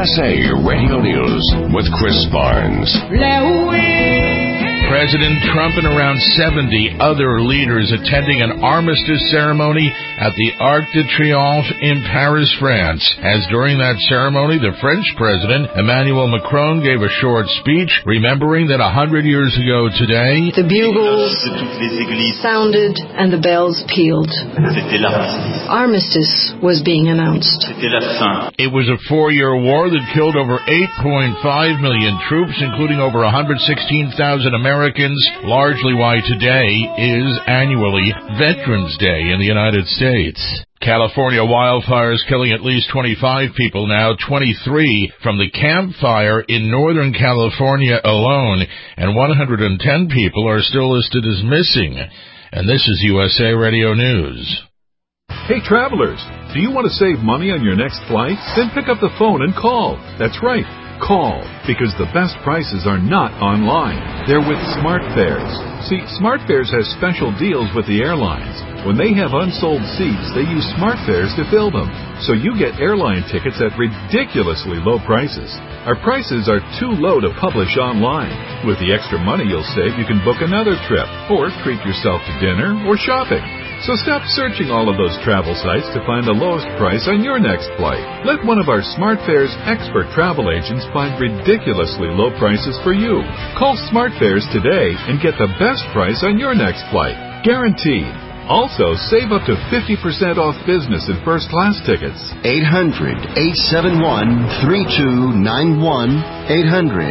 USA Radio News with Chris Barnes. President Trump and around 70 other leaders attending an armistice ceremony at the Arc de Triomphe in Paris, France. As during that ceremony, the French President, Emmanuel Macron, gave a short speech remembering that 100 years ago today, the bugles sounded and the bells pealed. Armistice was being announced. It was a 4-year war that killed over 8.5 million troops, including over 116,000 Americans, largely why today is annually Veterans Day in the United States. California wildfires killing at least 25 people now, 23 from the Camp Fire in Northern California alone, and 110 people are still listed as missing. And this is USA Radio News. Hey travelers, do you want to save money on your next flight? Then pick up the phone and call. That's right. Call, because the best prices are not online. They're with SmartFares. See, SmartFares has special deals with the airlines. When they have unsold seats, they use SmartFares to fill them. So you get airline tickets at ridiculously low prices. Our prices are too low to publish online. With the extra money you'll save, you can book another trip, or treat yourself to dinner or shopping. So stop searching all of those travel sites to find the lowest price on your next flight. Let one of our SmartFares expert travel agents find ridiculously low prices for you. Call SmartFares today and get the best price on your next flight. Guaranteed. Also, save up to 50% off business and first-class tickets. 800-871-3291.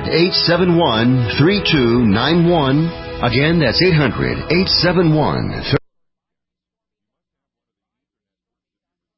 800-871-3291. Again, that's 800-871-3291.